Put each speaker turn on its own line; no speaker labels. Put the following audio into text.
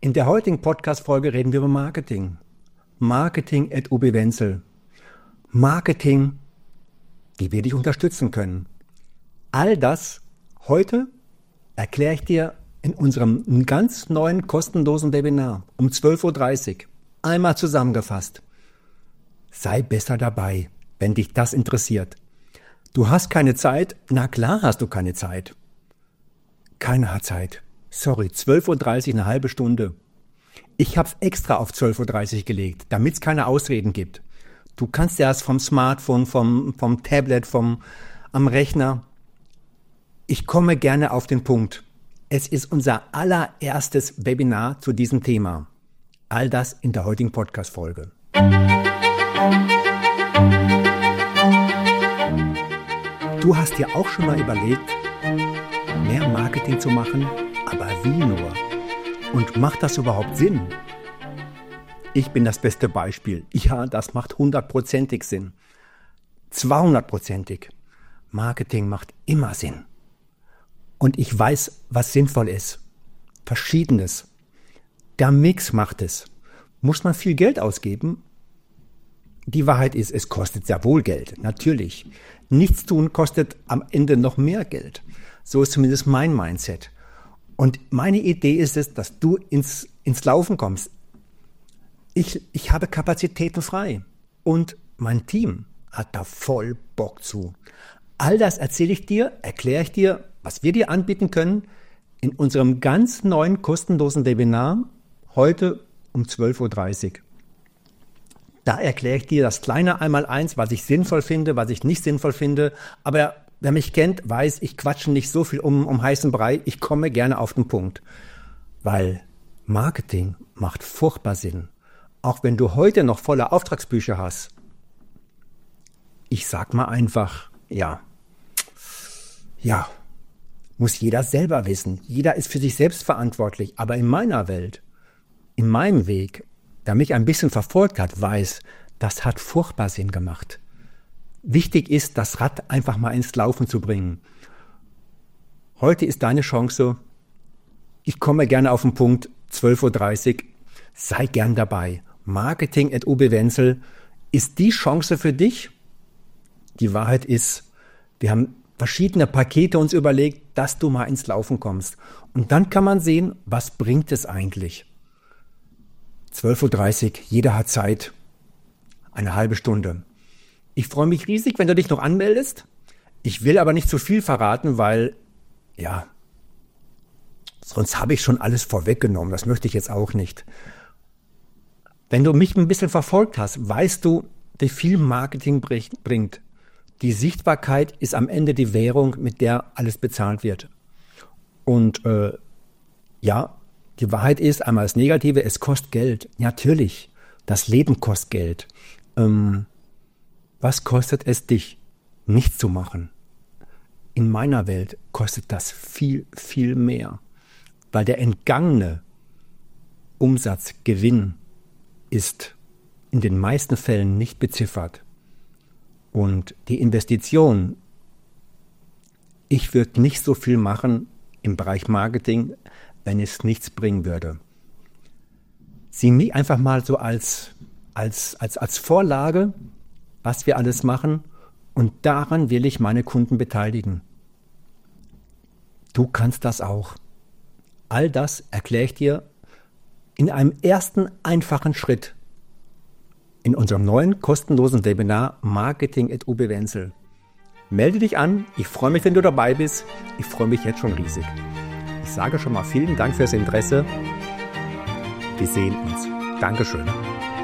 In der heutigen Podcast-Folge reden wir über Marketing. Marketing at Uwe Wenzel. Marketing, wie wir dich unterstützen können. All das heute erkläre ich dir in unserem ganz neuen kostenlosen Webinar um 12.30 Uhr. Einmal zusammengefasst. Sei besser dabei, wenn dich das interessiert. Du hast keine Zeit? Na klar hast du keine Zeit. Keiner hat Zeit. Sorry, 12.30 Uhr, eine halbe Stunde. Ich habe es extra auf 12.30 Uhr gelegt, damit es keine Ausreden gibt. Du kannst ja das vom Smartphone, vom Tablet, am Rechner. Ich komme gerne auf den Punkt. Es ist unser allererstes Webinar zu diesem Thema. All das in der heutigen Podcast-Folge. Du hast dir auch schon mal überlegt, mehr Marketing zu machen, aber wie nur? Und macht das überhaupt Sinn? Ich bin das beste Beispiel. Ja, das macht 100%ig Sinn. 200%ig. Marketing macht immer Sinn. Und ich weiß, was sinnvoll ist. Verschiedenes. Der Mix macht es. Muss man viel Geld ausgeben? Die Wahrheit ist, es kostet sehr wohl Geld. Natürlich. Nichts tun kostet am Ende noch mehr Geld. So ist zumindest mein Mindset. Und meine Idee ist es, dass du ins Laufen kommst. Ich habe Kapazitäten frei. Und mein Team hat da voll Bock zu. All das erzähle ich dir, erkläre ich dir, was wir dir anbieten können, in unserem ganz neuen kostenlosen Webinar heute um 12.30 Uhr. Da erkläre ich dir das kleine Einmaleins, was ich sinnvoll finde, was ich nicht sinnvoll finde. Aber wer mich kennt, weiß, ich quatsche nicht so viel um heißen Brei. Ich komme gerne auf den Punkt. Weil Marketing macht furchtbar Sinn. Auch wenn du heute noch volle Auftragsbücher hast. Ich sag mal einfach, ja, muss jeder selber wissen. Jeder ist für sich selbst verantwortlich. Aber in meiner Welt, in meinem Weg, der mich ein bisschen verfolgt hat, weiß, das hat furchtbar Sinn gemacht. Wichtig ist, das Rad einfach mal ins Laufen zu bringen. Heute ist deine Chance. Ich komme gerne auf den Punkt, 12.30 Uhr. Sei gern dabei. Marketing at Uwe Wenzel ist die Chance für dich. Die Wahrheit ist, wir haben verschiedene Pakete uns überlegt, dass du mal ins Laufen kommst. Und dann kann man sehen, was bringt es eigentlich. 12.30 Uhr, jeder hat Zeit. Eine halbe Stunde. Ich freue mich riesig, wenn du dich noch anmeldest. Ich will aber nicht zu viel verraten, weil, sonst habe ich schon alles vorweggenommen. Das möchte ich jetzt auch nicht. Wenn du mich ein bisschen verfolgt hast, weißt du, wie viel Marketing bringt. Die Sichtbarkeit ist am Ende die Währung, mit der alles bezahlt wird. Und die Wahrheit ist, einmal das Negative, es kostet Geld. Natürlich, das Leben kostet Geld. Was kostet es dich, nichts zu machen? In meiner Welt kostet das viel, viel mehr. Weil der entgangene Umsatzgewinn ist in den meisten Fällen nicht beziffert. Und die Investition, ich würde nicht so viel machen im Bereich Marketing, wenn es nichts bringen würde. Sieh mich einfach mal so als Vorlage, was wir alles machen, und daran will ich meine Kunden beteiligen. Du kannst das auch. All das erkläre ich dir in einem ersten einfachen Schritt in unserem neuen kostenlosen Webinar Marketing at Uwe Wenzel. Melde dich an, ich freue mich, wenn du dabei bist. Ich freue mich jetzt schon riesig. Ich sage schon mal vielen Dank fürs Interesse. Wir sehen uns. Dankeschön.